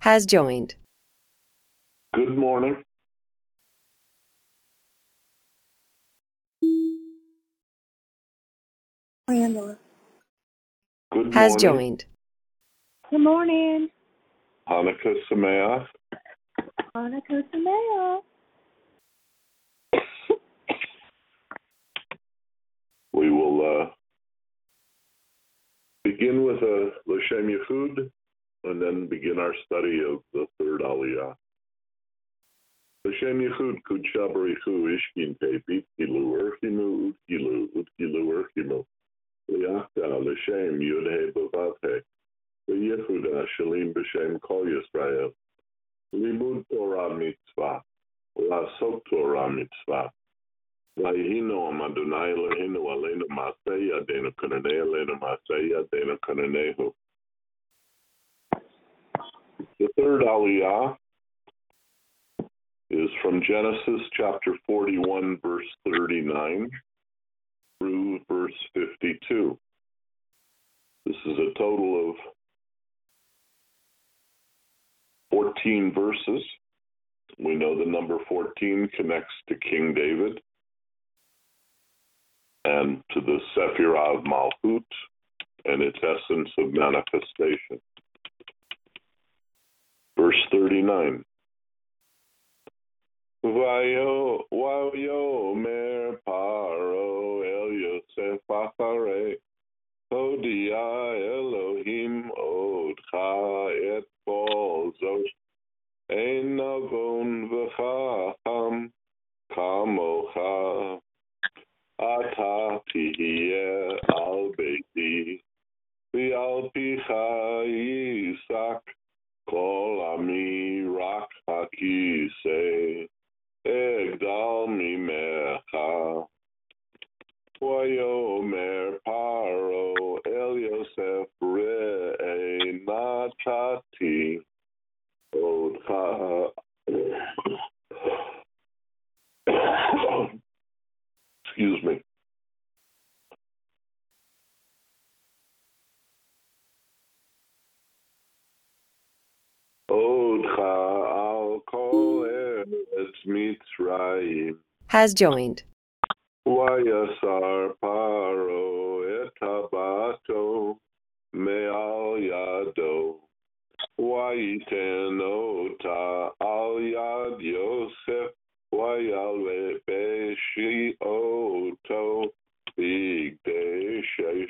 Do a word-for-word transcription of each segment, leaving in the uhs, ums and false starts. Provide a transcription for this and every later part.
has joined. Good morning. Angela. Good Has morning. joined. Good morning. Hanukkah Sameach. Hanukkah Sameach. We will uh, begin with a L'Shem Yichud and then begin our study of the third Aliyah. L'Shem Yichud Kudsha Barichu Ishkin Tepi Kilu Urchimu Utkilu Utkilu Urchimu Liachta L'Shem Yudhe Bavavhe L'Yehuda Shalim B'Shem Kol Yisrael Limud Torah Mitzvah L'Asok Torah Mitzvah Vayihinu Am Adonai Eloheinu Aleinu Maaseh Yadeinu Kananei Aleinu Maaseh Yadeinu Kananehu. The third Aliyah is from Genesis chapter forty-one, verse thirty-nine through verse fifty-two. This is a total of fourteen verses. We know the number fourteen connects to King David and to the Sephirah of Malchut and its essence of manifestation. Verse thirty-nine. Vayo Vayomer Paro El Yosef Acharei Hodia Elohim Odcha Et Kol Zot Ein Navon V'Chacham Kamocha Ata Tihye Al Beiti V'Al Picha Yisak Kol Ami Rak Hakisei Egdal Mimecha Vayomer Paro El Yosef Re'ei Natati Odcha. Excuse me. Odcha al kol eretz Mitzrayim. Has joined. Vayasar Paro et habato me'al yado. Vayiten ota al yad Yosef. Vayalve beshi oto bigdei shesh.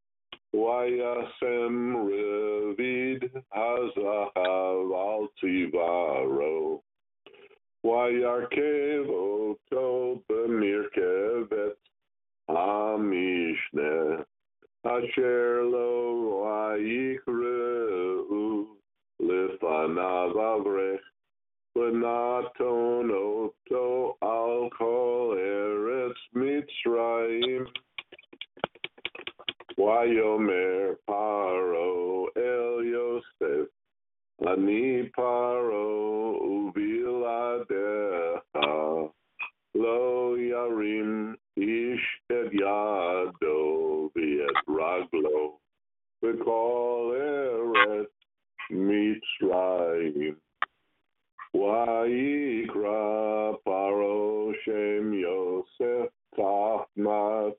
Vayasem revid hazahav al tivaro. Vayarkev oto b'mirkevet hamishne. Asher lo vayikreu lifanav avrech. V'naton oto al kol eretz Mitzrayim. Vayomer Paro El Yosef Ani Paro Uviladecha Lo Yarim Ish Et Yado V'et Raglo V'kol Eretz Mitzrayim. Vayikra Paro Shem Yosef Tachmat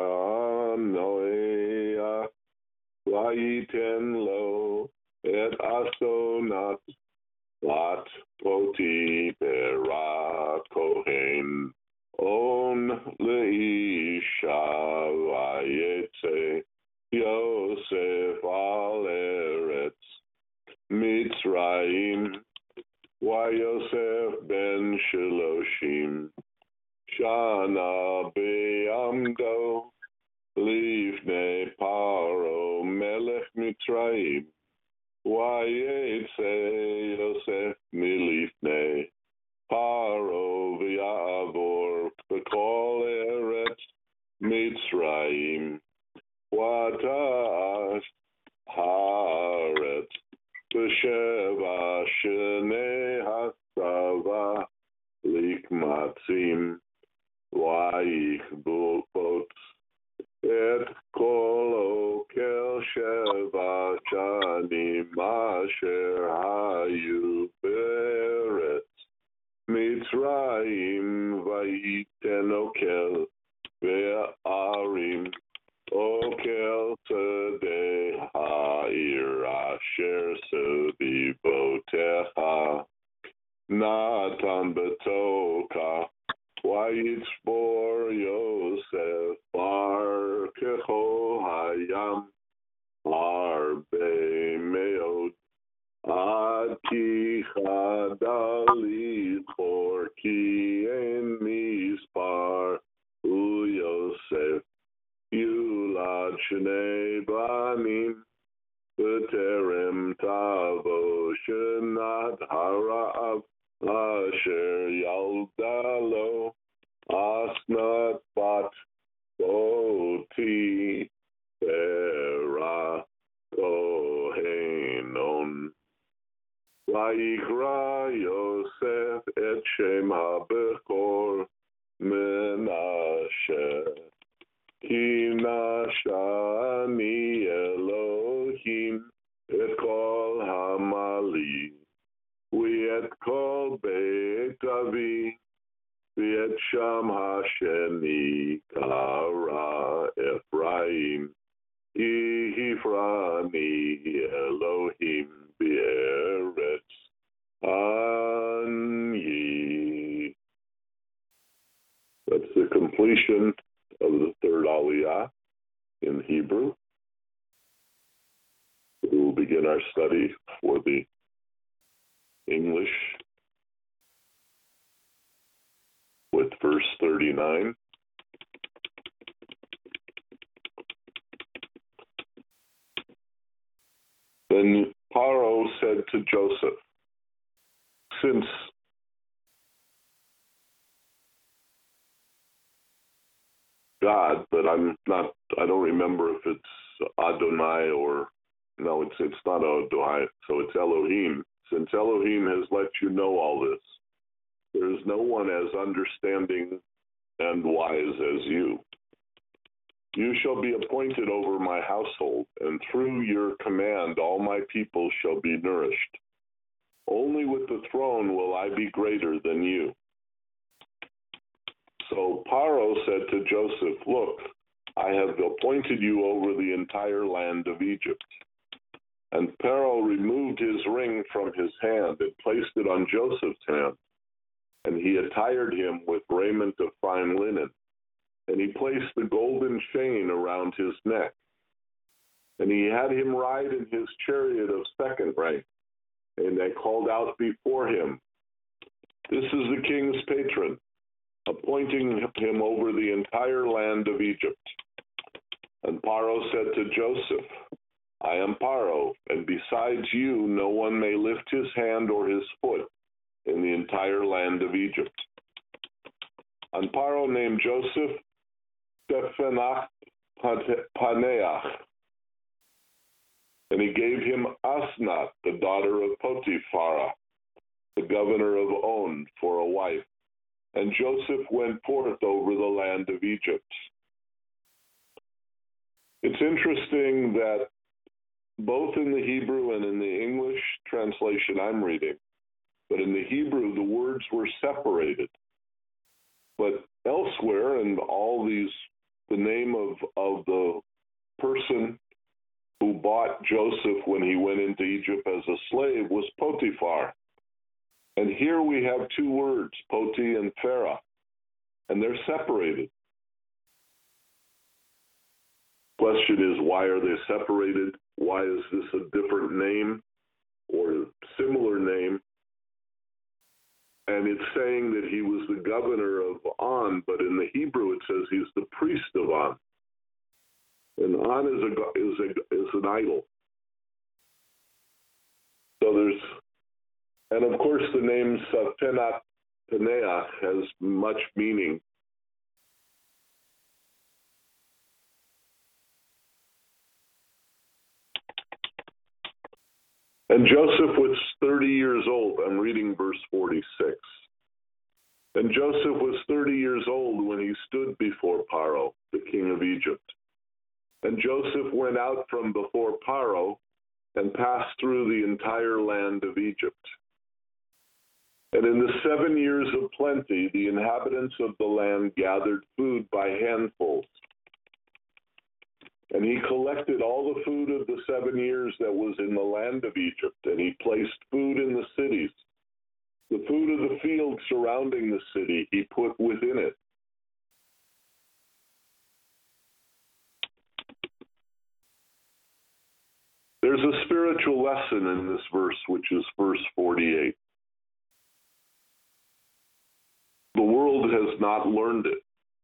Panoia Vayiten Lo Et Asonat Lat Poti Berat Kohen On Leisha Vayetze Yosef Al Eretz Mitzrayim. Vayosef ben Shiloshim Shana be'amdo Lifnei Paro Melech Mitzrayim. Vayetze Yosef milifnei Paro v'ya'avor b'kol eretz Mitzrayim. V'atash haaretz b'sheva shenei hasava likmatzim. V'yichbul pot et kol okel sheva shanim asher hayu Natan betoka, Vayitzbor Yosef, Bar Kecho Hayam, Arbe Meod, Ad Ki Chadali Chor Ki En Mispar, U Yosef, Yulad Shnei Banim, B'terem Tavo Shenat Harav, Asher Yaldalo, Asnat Bat Boti, Bera Kohenon. Vayikra Yosef et Shem HaBechor Menashe, Ki nashani Elohim et kol Hamali, V'et kol Beit Avi, V'et Sham Hasheni Kara Ephraim, Ki Hifrani Elohim B'eretz Anyi. That's the completion of the third Aliyah in Hebrew. We will begin our study for the English with verse thirty-nine. Then Paro said to Joseph, since God, but I'm not, I don't remember if it's Adonai or, no, it's it's not Adonai, so it's Elohim. Since Elohim has let you know all this, there is no one as understanding and wise as you. You shall be appointed over my household, and through your command all my people shall be nourished. Only with the throne will I be greater than you. So Paro said to Joseph, look, I have appointed you over the entire land of Egypt. And Paro removed his ring from his hand and placed it on Joseph's hand. And he attired him with raiment of fine linen. And he placed the golden chain around his neck. And he had him ride in his chariot of second rank. And they called out before him, this is the king's patron, appointing him over the entire land of Egypt. And Paro said to Joseph, I am Paro, and besides you, no one may lift his hand or his foot in the entire land of Egypt. And Paro named Joseph Stephanach Paneach, and he gave him Asnat, the daughter of Potiphar, the governor of On, for a wife. And Joseph went forth over the land of Egypt. It's interesting that both in the Hebrew and in the English translation I'm reading, but in the Hebrew, the words were separated. But elsewhere, in all these, the name of, of the person who bought Joseph when he went into Egypt as a slave was Potiphar. And here we have two words, Poti and Pharaoh, and they're separated. Question is, why are they separated? Why is this a different name or a similar name? And it's saying that he was the governor of On, but in the Hebrew it says he's the priest of On. And On is a is a is an idol. So there's, and of course the name Safenat Paneach has much meaning. And Joseph was thirty years old. I'm reading verse forty-six. And Joseph was thirty years old when he stood before Paro, the king of Egypt. And Joseph went out from before Paro and passed through the entire land of Egypt. And in the seven years of plenty, the inhabitants of the land gathered food by handfuls. And he collected all the food of the seven years that was in the land of Egypt, and he placed food in the cities. The food of the field surrounding the city he put within it. There's a spiritual lesson in this verse, which is verse forty-eight. The world has not learned it.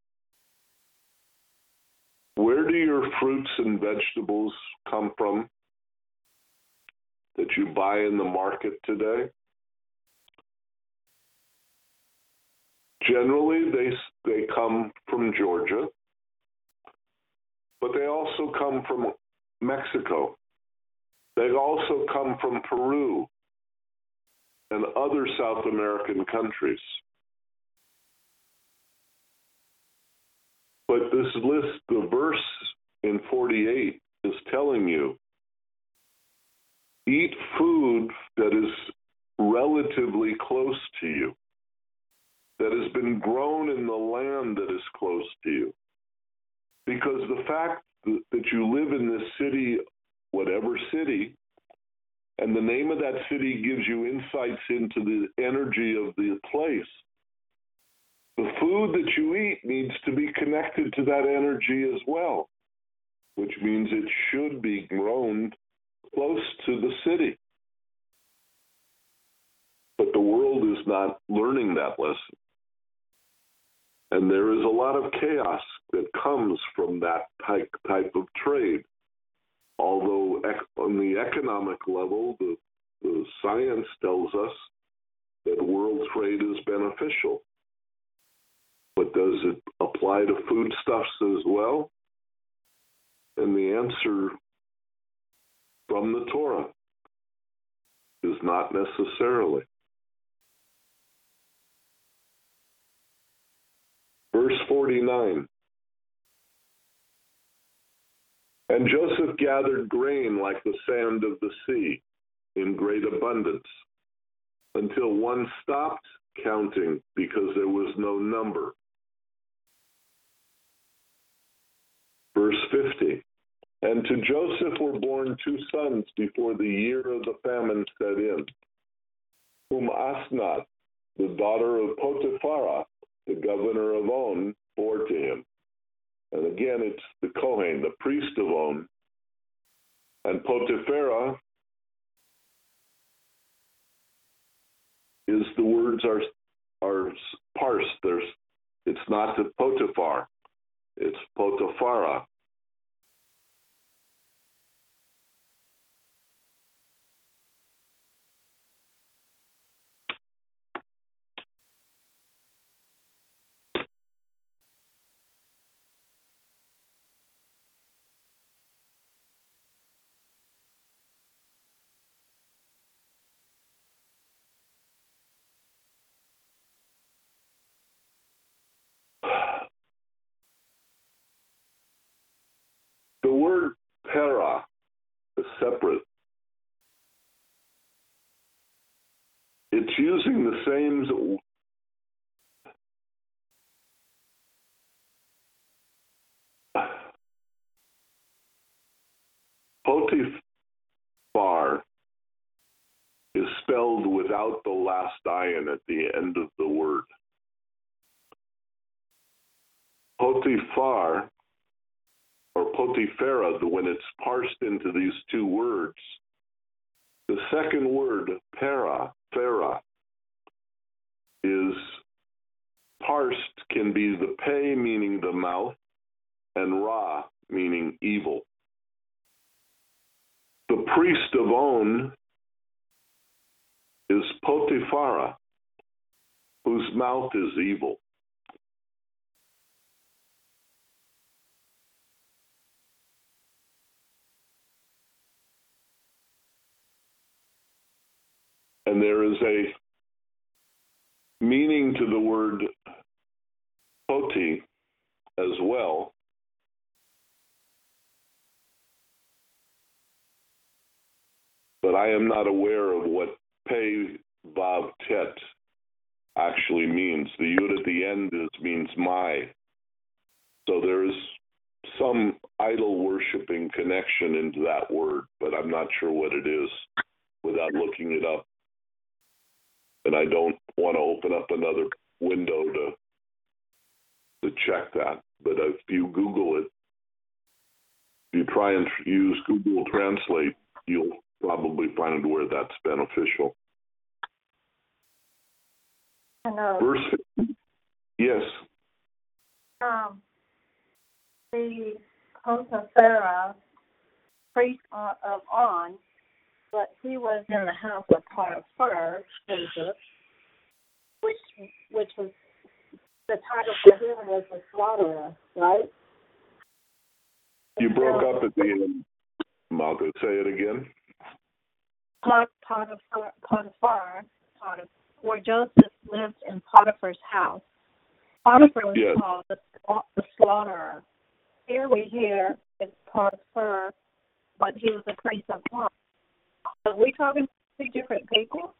Where do your fruits and vegetables come from that you buy in the market today? Generally, they, they come from Georgia, but they also come from Mexico. They also come from Peru and other South American countries. But this list, the verse in forty-eight is telling you, eat food that is relatively close to you, that has been grown in the land that is close to you. Because the fact that you live in this city, whatever city, and the name of that city gives you insights into the energy of the place, the food that you eat needs to be connected to that energy as well, which means it should be grown close to the city. But the world is not learning that lesson. And there is a lot of chaos that comes from that type, type of trade. Although on the economic level, the, the science tells us that world trade is beneficial. But does it apply to foodstuffs as well? And the answer from the Torah is not necessarily. Verse forty-nine. And Joseph gathered grain like the sand of the sea in great abundance, until one stopped counting because there was no number. Verse fifty. And to Joseph were born two sons before the year of the famine set in, whom Asnath, the daughter of Potiphera, the governor of On, bore to him. And again, it's the Kohen, the priest of On. And Potiphera is the words are are parsed. There's, it's not the Potiphar, it's Potiphera. The word para is separate. It's using the same Potiphar is spelled without the last ayin at the end of the word. Potiphar, or Potiphera, when it's parsed into these two words, the second word, para, phara, is parsed, can be the pe, meaning the mouth, and ra, meaning evil. The priest of On is Potiphera, whose mouth is evil. And there is a meaning to the word poti as well. But I am not aware of what Pei Vav Tet actually means. The yud at the end is, means my. So there is some idol worshiping connection into that word, but I'm not sure what it is without looking it up. and I don't want to open up another window to to check that. But if you Google it, if you try and use Google Translate, you'll probably find where that's beneficial. I know. Verse, yes. Um, the Potipharah, priest of On, but he was in the house of Potiphar, Joseph, which which was the title for him was the slaughterer, right? You broke up at the end, Margaret. Say it again. Potiphar, Potiphar, Potiphar, where Joseph lived in Potiphar's house. Potiphar was yes. called the, the slaughterer. Here we hear it's Potiphar, but he was a priest of On. Are we talking two different people?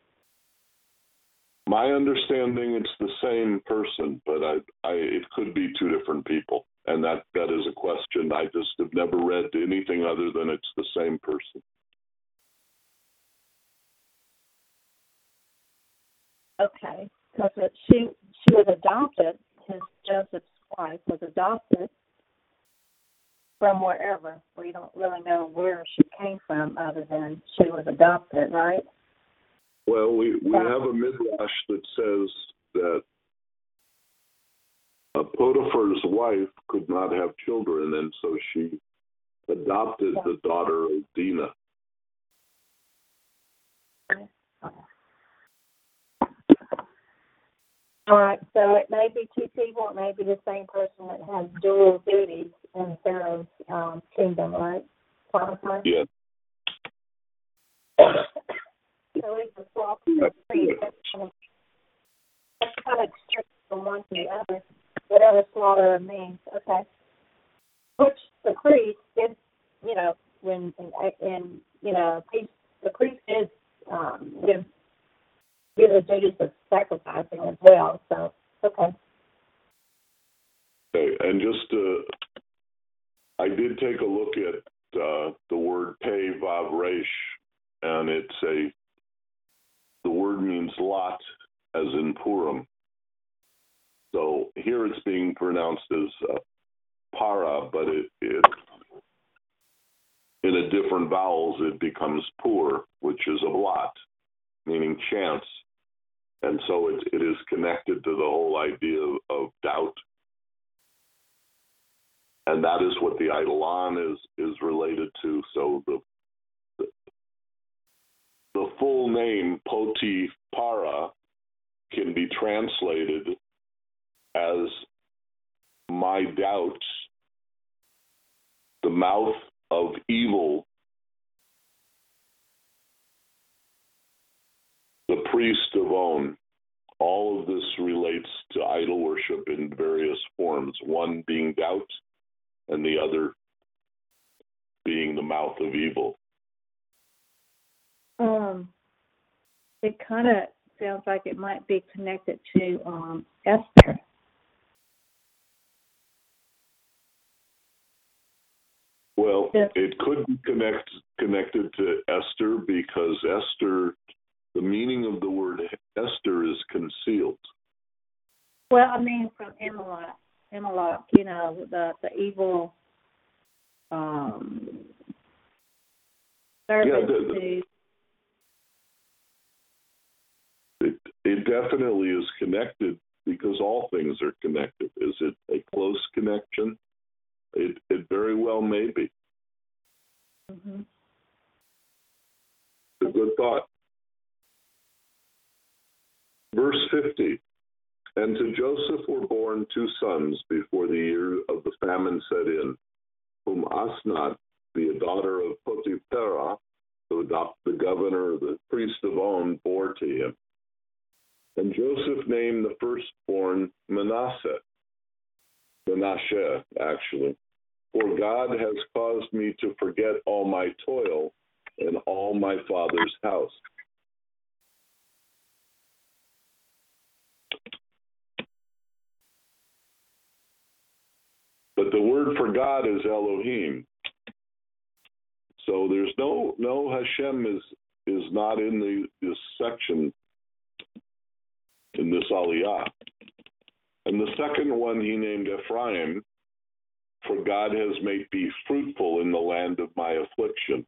My understanding, it's the same person, but I, I, it could be two different people, and that, that is a question. I just have never read anything other than it's the same person. Okay, because she she was adopted. His Joseph's wife was adopted from wherever. We don't really know where she came from, other than she was adopted, right? Well, we, we have a midrash that says that uh, Potiphar's wife could not have children, and so she adopted the daughter of Dinah. All right, so it may be two people, it may be the same person that has dual duties in Pharaoh's um, kingdom, right? Potiphar? Yeah. So it's a swap of the priest. That's kind of, that's kind of strict from one to the other, whatever slaughterer means. Okay. Which the priest is, you know, when, and, you know, the priest is, um, give, give the duties of sacrificing as well. So, okay. Okay, and just, uh, I did take a look at uh, the word pei vav resh, and it's a, the word means lot, as in Purim. So here it's being pronounced as uh, para, but it, it in a different vowels it becomes pur, which is a lot, meaning chance. And so it, it is connected to the whole idea of, of doubt. And that is what the Eidolon is, is related to. So the, the, the full name, Potipharah, can be translated as my doubts, the mouth of evil, the priest of On. All of this relates to idol worship in various forms, one being doubt and the other being the mouth of evil. Um, it kind of sounds like it might be connected to um, Esther. Well, it could be connect, connected to Esther because Esther, the meaning of the word Esther is concealed. Well, I mean from Amalek, Amalek, you know, the the evil um, servant. Yeah, the, the, it, it definitely is connected because all things are connected. Is it a close connection? It, it very well may be. Mm-hmm. It's a good thought. Verse fifty, and to Joseph were born two sons before the year of the famine set in, whom Asnath, the daughter of Potipharah, who adopted the governor, the priest of On, bore to him. And Joseph named the firstborn Manasseh, Menashe, actually. For God has caused me to forget all my toil and all my father's house. But the word for God is Elohim. So there's no no Hashem is is not in the this section Aliyah. And the second one he named Ephraim, for God has made me fruitful in the land of my affliction.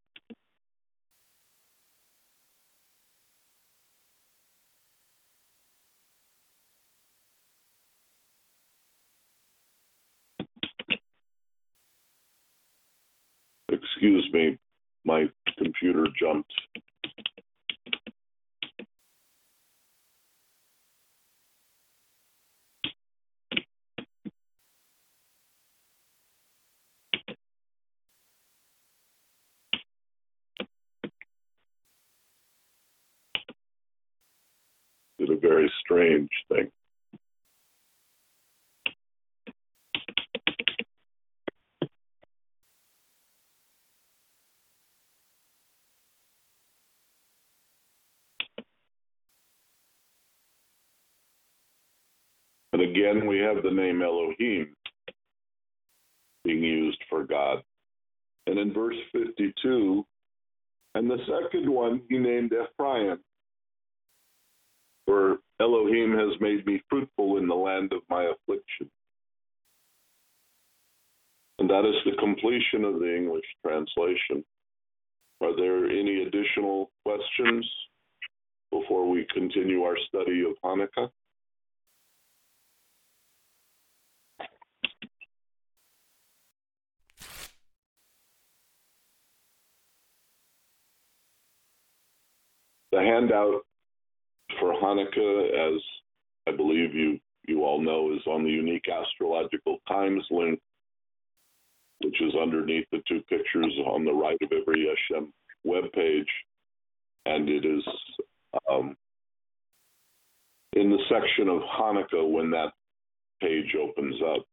Excuse me, my computer jumped. Did a very strange thing. And again, we have the name Elohim being used for God. And in verse fifty-two, and the second one he named Ephraim, for Elohim has made me fruitful in the land of my affliction. And that is the completion of the English translation. Are there any additional questions before we continue our study of Hanukkah? The handout for Hanukkah, as I believe you, you all know, is on the Unique Astrological Times link, which is underneath the two pictures on the right of every Yeshem webpage. And it is um, in the section of Hanukkah when that page opens up.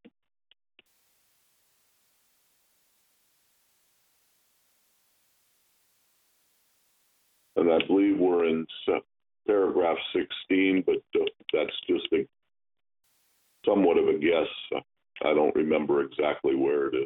And I believe we're in paragraph sixteen, but uh, that's just a somewhat of a guess. I don't remember exactly where it is.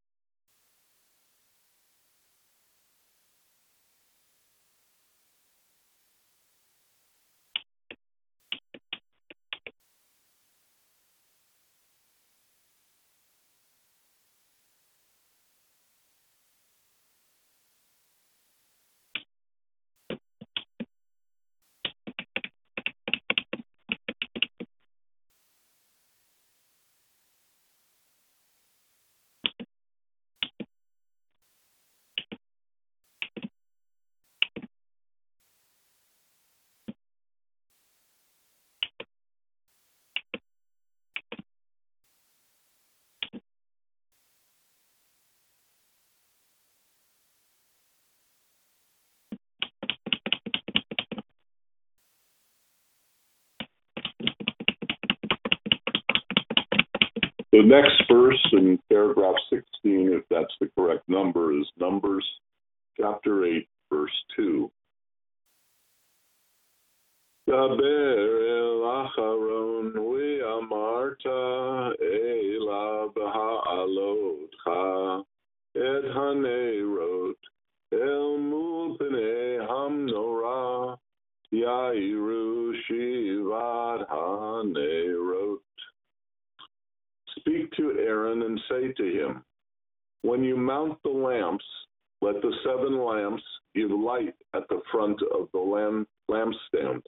The next verse in paragraph sixteen, if that's the correct number, is Numbers chapter eight, verse two. Daber el Acharon ve'amarta elav ha'alotcha et hanerot el mul pnei hamnorah yairu shivat hanerot. Speak to Aaron and say to him, when you mount the lamps, let the seven lamps give light at the front of the lamp lampstand.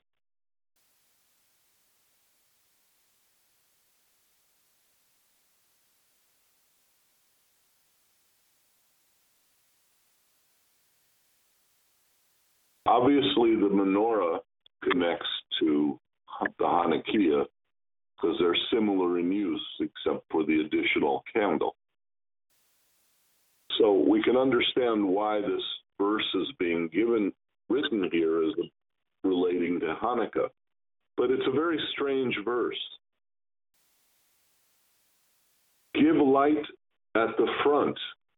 Obviously, the menorah connects to the Hanukkah because they're similar in use, except for the additional candle. So we can understand why this verse is being given, written here as relating to Hanukkah. But it's a very strange verse. Give light at the front.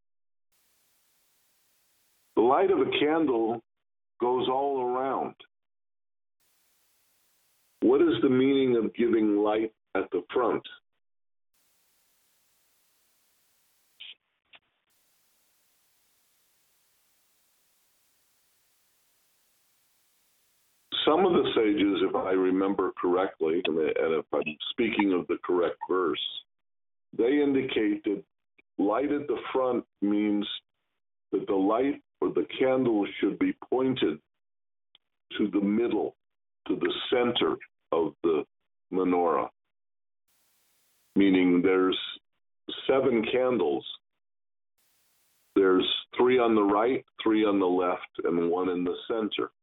The light of a candle goes all around. What is the meaning of giving light at the front? some of the sages, if I remember correctly, and if I'm speaking of the correct verse, they indicate that light at the front means that the light or the candle should be pointed to the middle, to the center of the menorah, meaning there's seven candles. There's three on the right, three on the left, and one in the center.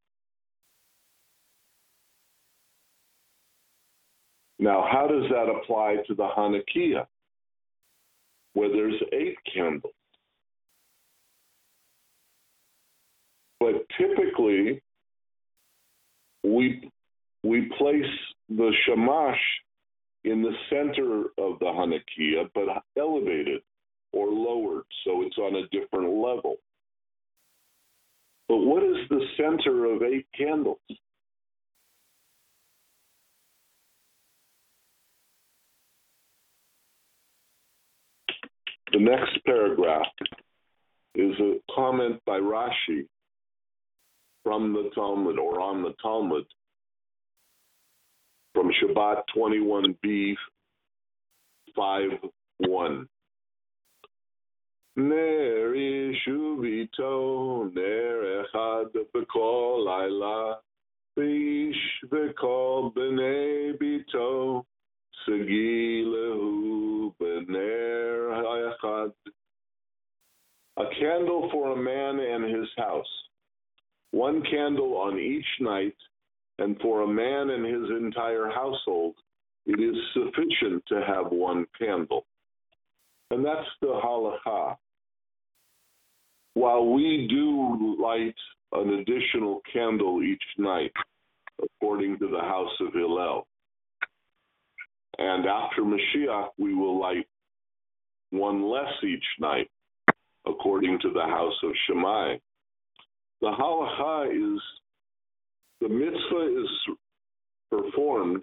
Now, how does that apply to the Hanukkah, where there's eight candles? But typically, we we place the shamash in the center of the Hanukkah, but elevated or lowered, so it's on a different level. But what is the center of eight candles? The next paragraph is a comment by Rashi from the Talmud, or on the Talmud, from Shabbat twenty-one b, five one. Ner ishuvito, ner echad b'kol laila, v'ish b'kol b'nei bito, segi lehu b'ner ha'echad. A candle for a man and his house, one candle on each night, and for a man and his entire household, it is sufficient to have one candle. And that's the halakha. While we do light an additional candle each night, according to the house of Hillel, and after Mashiach, we will light one less each night, according to the house of Shammai. The halakha is, the mitzvah is performed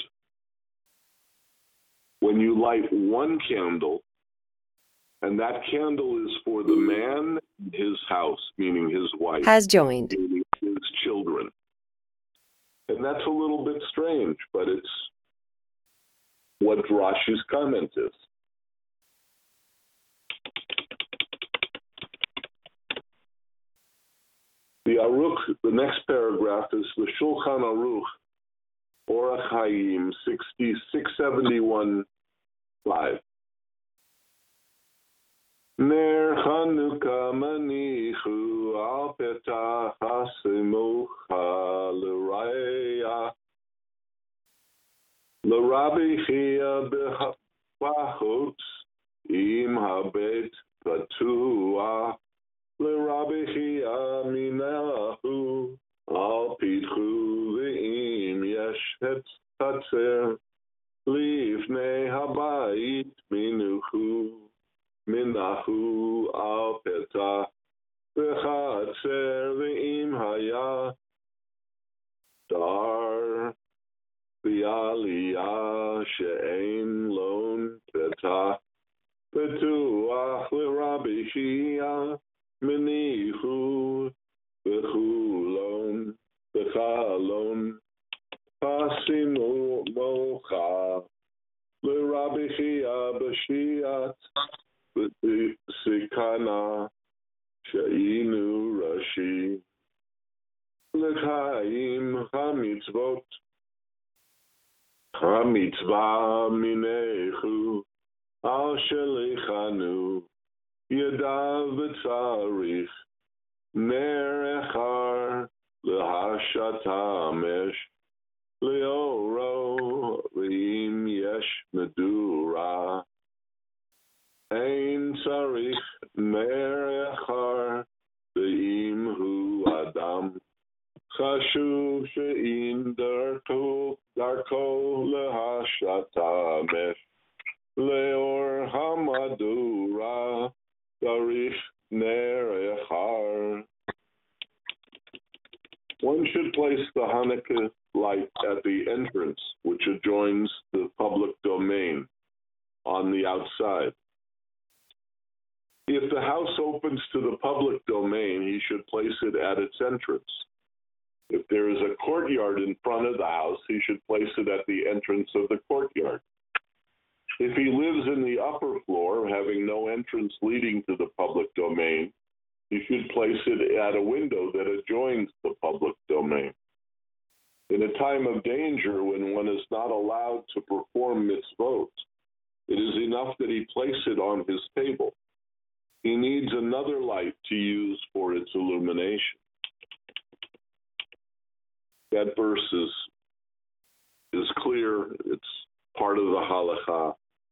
when you light one candle, and that candle is for the man, his house, meaning his wife, has joined, meaning his children. And that's a little bit strange, but it's what Rashi's comment is. The Aruch, the next paragraph is the Shulchan Aruch, Orach Hayim, six seventy-one five. Ner Chanukah manichu al petach hasimucha l'raya l'Rabbi Chia b'chutz im habet patuah l'Rabbi Chia minahu al pitchu v'im yesh hatzer lifnei habayit minuchu minahu al petach v'chatzer v'im haya dar v'aliyah she'ein lon petach petuach l'Rabbi Chia minihu v'chulon v'chalon pasimu mocha l'Rabbi Chia b'shiat v'sikana she'inu rashi l'chaim hamitzvot hamitzvah minechu al shelichanu yadav v'tzarich ner echar l'hashatamesh leoro v'im yesh medura ein tzarich ner echar v'im hu adam chashuv she'in darko darko l'hashatamesh leor hamadura Darich ner echar. One should place the Hanukkah light at the entrance, which adjoins the public domain, on the outside. If the house opens to the public domain, he should place it at its entrance. If there is a courtyard in front of the house, he should place it at the entrance of the courtyard. If he lives in the upper floor, having no entrance leading to the public domain, he should place it at a window that adjoins the public domain. In a time of danger, when one is not allowed to perform mitzvot, it is enough that he place it on his table. He needs another light to use for its illumination. That verse is, is clear. It's part of the halakha.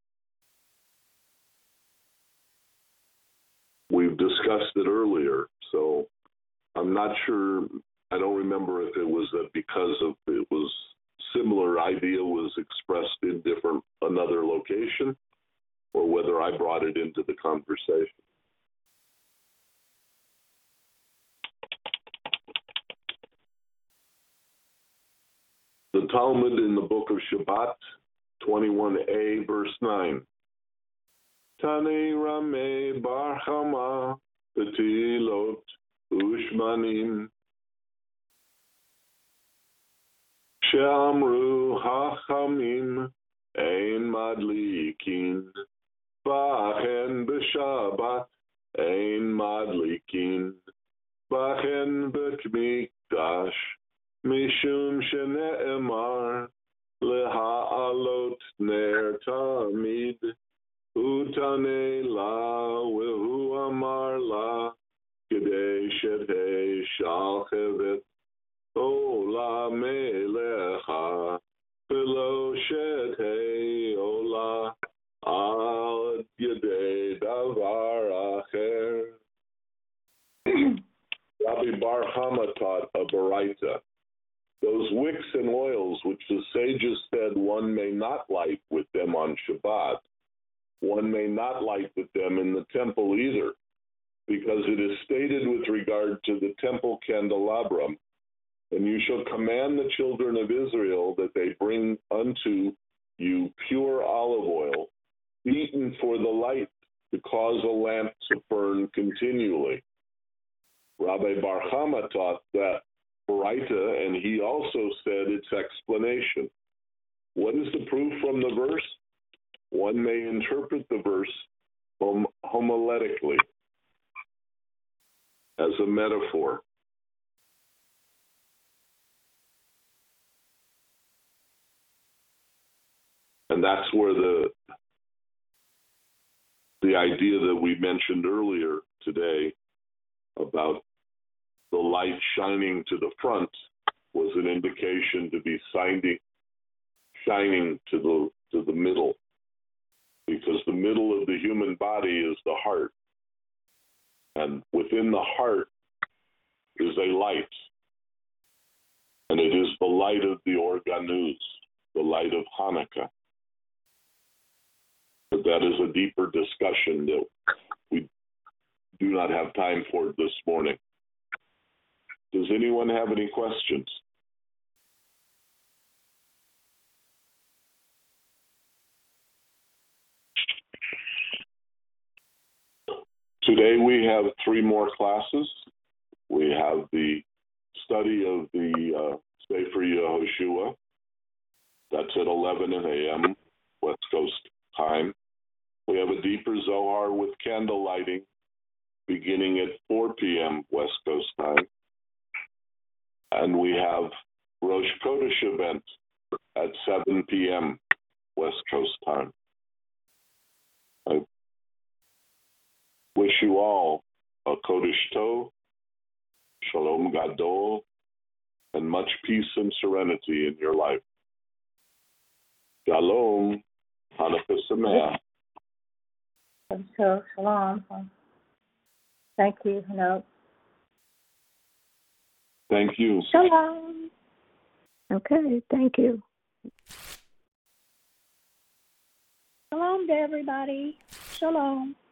We've discussed it earlier, so I'm not sure. I don't remember if it was that because of it was similar idea was expressed in different another location, or whether I brought it into the conversation. The Talmud in the book of Shabbat, twenty-one a, verse nine. Tani Rame Bar Chama Betilot Ushmanim She'amru Hachamim Ein Madlikin Bachen B'Shabbat Ein Madlikin Bachen B'Kmikdash Mishum Shene'emar Leha'alot Ner Tamid Utane la Wehu Amar la Kedei Shete Shalchevet Ola Melecha Velo Shete Ola Al Yedei Davar Acher. Rabbi Bar Chama taught a baraita. Those wicks and oils which the sages said one may not light with them on Shabbat, one may not light with them in the temple either, because it is stated with regard to the temple candelabrum, and you shall command the children of Israel that they bring unto you pure olive oil, beaten for the light, to cause a lamp to burn continually. Rabbi Bar Chama taught that baraita, and he also said its explanation. What is the proof from the verse? One may interpret the verse hom- homiletically, as a metaphor. And that's where the the idea that we mentioned earlier today about the light shining to the front was an indication to be shining, shining to the to the middle, because the middle of the human body is the heart, and within the heart is a light, and it is the light of the organus, the light of Hanukkah. But that is a deeper discussion that we do not have time for this morning. Does anyone have any questions? Today we have three more classes. We have the study of the uh, Sefer Yehoshua. That's at eleven a.m. West Coast time. We have a deeper Zohar with candle lighting beginning at four p.m. West Coast time. And we have Rosh Chodesh event at seven p.m. West Coast time. I wish you all a Kodesh Tov, Shalom Gadol, and much peace and serenity in your life. Shalom, Hanukkah Sameach. So, shalom. Thank you. No. Thank you. Shalom. Okay, thank you. Shalom to everybody. Shalom.